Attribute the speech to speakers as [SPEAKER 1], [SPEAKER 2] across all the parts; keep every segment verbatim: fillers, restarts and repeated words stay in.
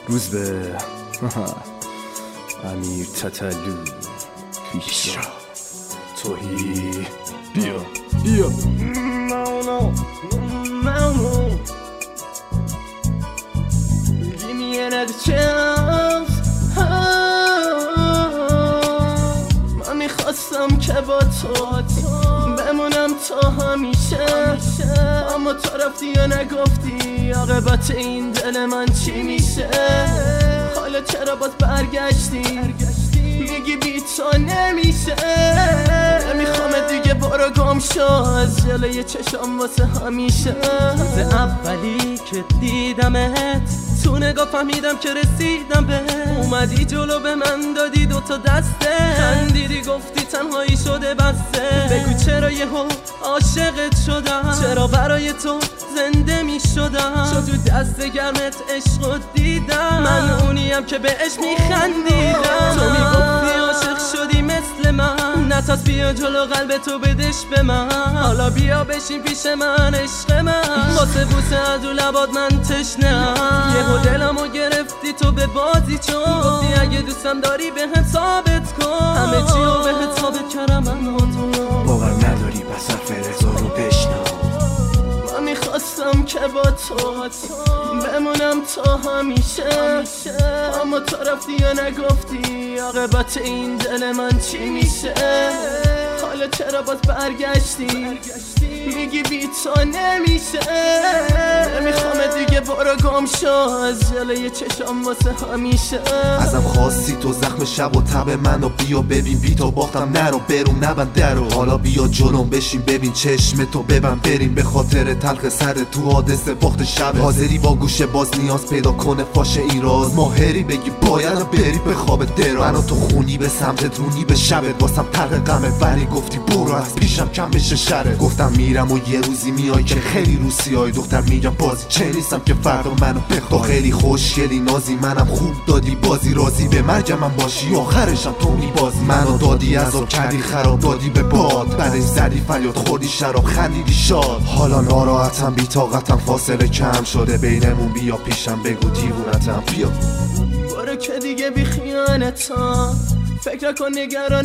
[SPEAKER 1] روز به امیر تتلو پیشرا توهی بیا بیا
[SPEAKER 2] No, no, no, no. Give me another chance. من میخواستم که با تو بمونم تا همیشه، اما تو رفتی یا نگفتی عاقبت این دل من چی میشه. حالا چرا باز برگشتی میگی بی تو نمیشه. نمیخوام دیگه برو گم شو از جلوی چشم واسه همیشه. روز اولی که دیدمت تو نگاه فهمیدم که رسیدم به اومدی جلو به من دادی دوتا دسته، خندیدی گفتی تنهایی شده بسته. بگو چرا یهو عاشقت شدم، چرا برای تو زنده می شدم. شد تو دست گرمت عشق دیدم، من اونیم که بهش میخندیدم. تو میگفتی عاشق شدی مثل من، نتاز بیا جلو قلب تو بدش به من. حالا بیا بشین پیش من عشق من، واسه بوسه از و لبات من تشنه‌ام. یهو دلمو گرفتی تو به بازی چون گفتی اگه دوستم داری بهم ثابت کن. همه چیو بهت ثابت کردم من با تو.
[SPEAKER 1] باور نداری پس حرف رضا رو بشنو.
[SPEAKER 2] من میخواستم که با تو بمونم تا همیشه، اما تو رفتی یا نگفتی عاقبت این دل من چی میشه. حالا چرا باز برگشتی میگی بی تو نمیشه. نمیخوام دیگه برو گم شو از جلوی چشم واسه همیشه.
[SPEAKER 3] ازم خواستی تو زخم شب و تب منو بیا ببین، بی تو باختم نرو برون نبند درو. حالا بیا جلوم بشین ببین چشم تو ببند بریم، به خاطر تلخ سر تو حادثه باخت شب. حاضری با گوشه باز نیاز پیدا کنه فاش این راز، ماهری بگی باید بری به خواب دراز. منو تو خونی به سمتت رونی به شبت واسم تلخ غمه، ولی گفتی برو از پیشم کم بشه شرت. گفتم میرم و یه روزی میای که خیلی روسیای دختر میگم بازی چه نیستم که فردا منو بخواه. خیلی خوشگلی نازی منم خوب دادی بازی، راضی به مرگم من باشی آخرشم تو میبازی. منو دادی عذاب کردی خراب دادی به باد، بعدش زدی فریاد خوردی شراب خندیدی شاد. حالا ناراحتم بی طاقتم فاصله کم شده بینمون، بیا پیشم بگو دیوونتم بیا.
[SPEAKER 2] برو که دیگه بی خیانتم، فکر کن نگران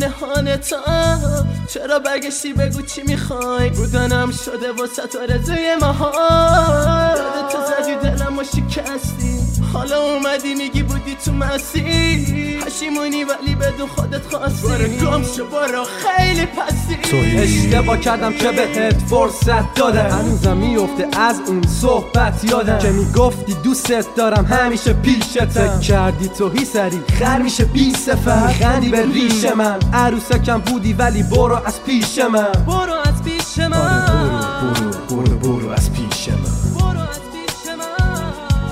[SPEAKER 2] حالتم. چرا برگشتی بگو چی میخوای، بودنم شده واسه تو رضای مهار. تو زدی دلم و شکستی، حالا اومدی میگی بودی تو مسیر. پشیمونی ولی بدون خودت خواستی، برو گم شو برو خیلی پستی.
[SPEAKER 4] اشتباه کردم که بهت فرصت دادم، هنوزم میفته از اون صحبت یادم که میگفتی دوستت دارم همیشه پیشتم. فکر کردی توهی سری خر میشه بی صفت، میخندی به ریش من. عروسکم بودی ولی برو از پیش من،
[SPEAKER 2] برو از پیش من.
[SPEAKER 1] برو برو برو برو از پیش من.
[SPEAKER 2] برو از پیش من.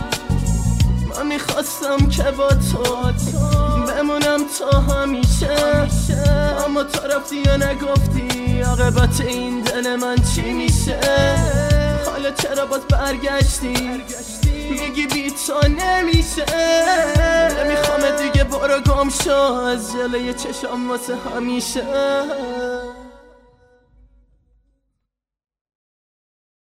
[SPEAKER 2] من میخواستم که با تو بمونم تا همیشه، اما تو رفتی یا نگفتی عاقبت این دل من چی میشه. حالا چرا باز برگشتی میگی بی تو نمیشه. نمیخوام دیگه برو گم شو از جلوی چشم واسه همیشه.